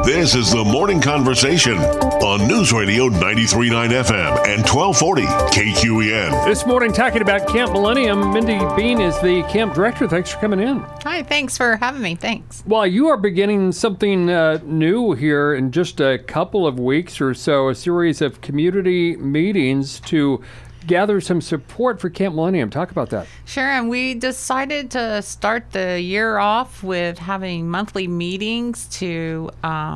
This is the Morning Conversation on News Radio 93.9 FM and 1240 KQEN. This morning, talking about Camp Millennium, Mindy Bean is the camp director. Thanks for coming in. Hi, thanks for having me. Thanks. Well, you are beginning something new here in just a couple of weeks or so, a series of community meetings to gather some support for Camp Millennium. Talk about that. Sure, and we decided to start the year off with having monthly meetings to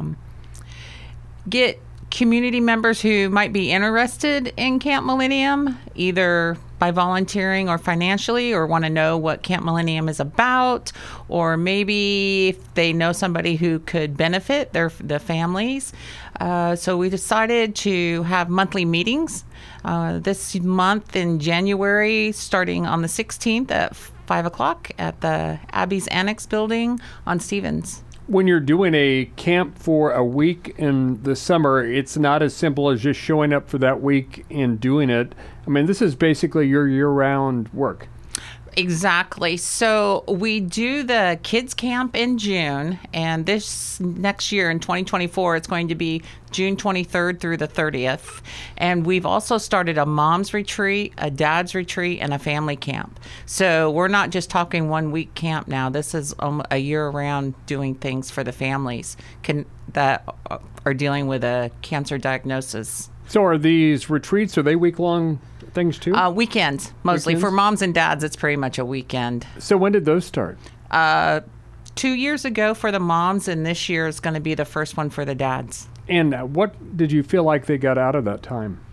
get community members who might be interested in Camp Millennium, either by volunteering or financially, or want to know what Camp Millennium is about, or maybe if they know somebody who could benefit the families. So we decided to have monthly meetings this month in January, starting on the 16th at 5 o'clock at the Abbey's Annex building on Stevens. When you're doing a camp for a week in the summer, it's not as simple as just showing up for that week and doing it. I mean, this is basically your year-round work. Exactly. So we do the kids camp in June, and this next year in 2024, it's going to be June 23rd through the 30th. And we've also started a mom's retreat, a dad's retreat, and a family camp. So we're not just talking 1 week camp now. This is a year round doing things for the families that are dealing with a cancer diagnosis. So are these retreats, are they week-long things too? Weekends, mostly. Weekends? For moms and dads, it's pretty much a weekend. So when did those start? 2 years ago for the moms, and this year is going to be the first one for the dads. And what did you feel like they got out of that time?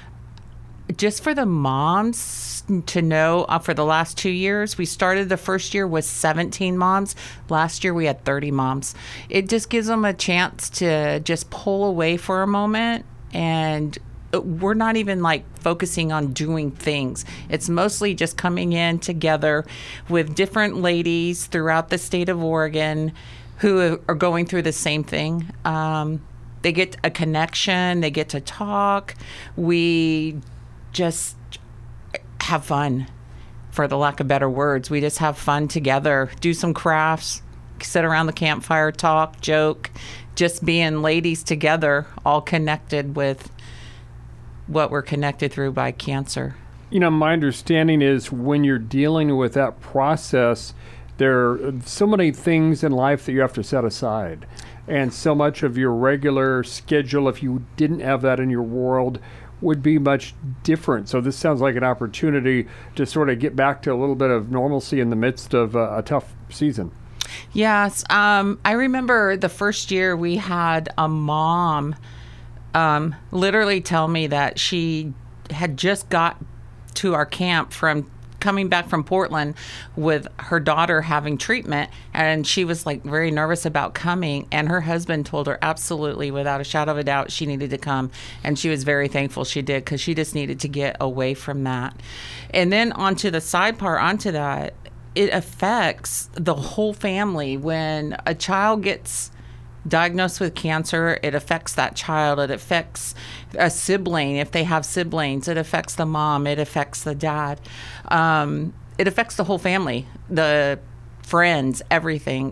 Just for the moms to know, for the last 2 years, we started the first year with 17 moms. Last year we had 30 moms. It just gives them a chance to just pull away for a moment, and we're not even like focusing on doing things. It's mostly just coming in together with different ladies throughout the state of Oregon who are going through the same thing. They get a connection, they get to talk. We just have fun, for the lack of better words. We just have fun together, do some crafts, sit around the campfire, talk, joke, just being ladies together, all connected with what we're connected through by cancer. You know, my understanding is when you're dealing with that process, there are so many things in life that you have to set aside. And so much of your regular schedule, if you didn't have that in your world, would be much different. So this sounds like an opportunity to sort of get back to a little bit of normalcy in the midst of a tough season. Yes. I remember the first year we had a mom literally tell me that she had just got to our camp from coming back from Portland with her daughter having treatment, and she was like very nervous about coming, and her husband told her absolutely without a shadow of a doubt she needed to come, and she was very thankful she did, because she just needed to get away from that. And then onto the side part onto that, it affects the whole family. When a child gets diagnosed with cancer, it affects that child. It affects a sibling if they have siblings. It affects the mom. It affects the dad. It affects the whole family, the friends, everything.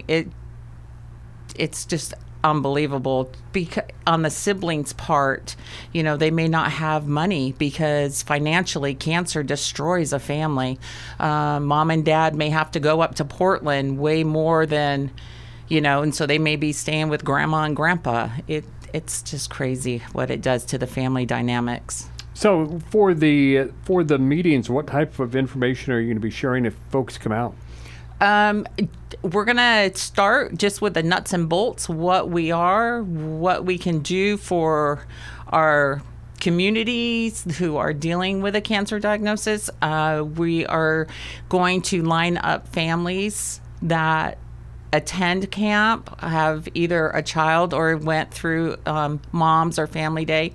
It's just unbelievable. Because on the siblings' part, you know, they may not have money because financially cancer destroys a family. Mom and dad may have to go up to Portland way more than, you know, and so they may be staying with grandma and grandpa. It's just crazy what it does to the family dynamics. So for the meetings, what type of information are you going to be sharing if folks come out? We're going to start just with the nuts and bolts, what we are, what we can do for our communities who are dealing with a cancer diagnosis. We are going to line up families that attend camp, have either a child or went through Moms or Family Day.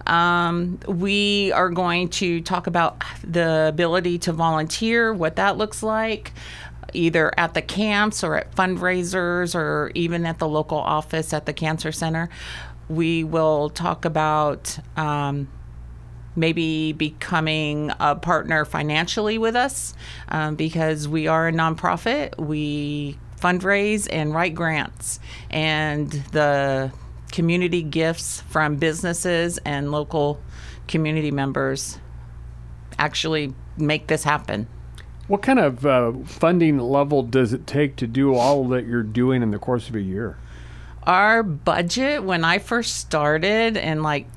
We are going to talk about the ability to volunteer, what that looks like, either at the camps or at fundraisers or even at the local office at the Cancer Center. We will talk about maybe becoming a partner financially with us because we are a nonprofit. We fundraise and write grants, and the community gifts from businesses and local community members actually make this happen. What kind of funding level does it take to do all that you're doing in the course of a year? Our budget, when I first started in like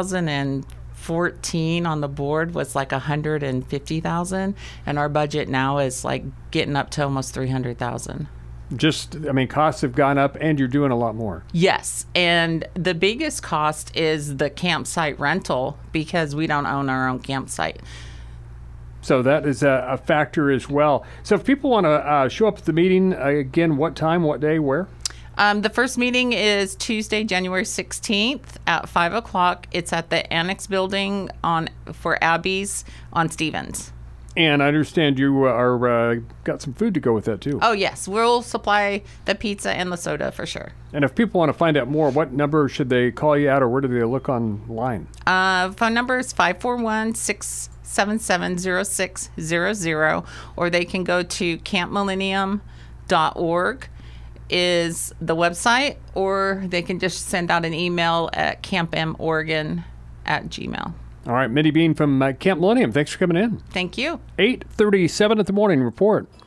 2014 on the board, was like $150,000, and our budget now is like getting up to almost $300,000. Costs have gone up, and you're doing a lot more. Yes, and the biggest cost is the campsite rental because we don't own our own campsite. So that is a factor as well. So if people want to show up at the meeting, again, what time, what day, where? The first meeting is Tuesday, January 16th at 5 o'clock. It's at the Annex Building for Abby's on Stevens. And I understand you are got some food to go with that, too. Oh, yes. We'll supply the pizza and the soda for sure. And if people want to find out more, what number should they call you at, or where do they look online? Phone number is 541-677-0600, or they can go to campmillennium.org. is the website, or they can just send out an email at campmoregon@gmail.com. All right, Mindy Bean from Camp Millennium, thanks for coming in. Thank you. 8:37 at the morning report.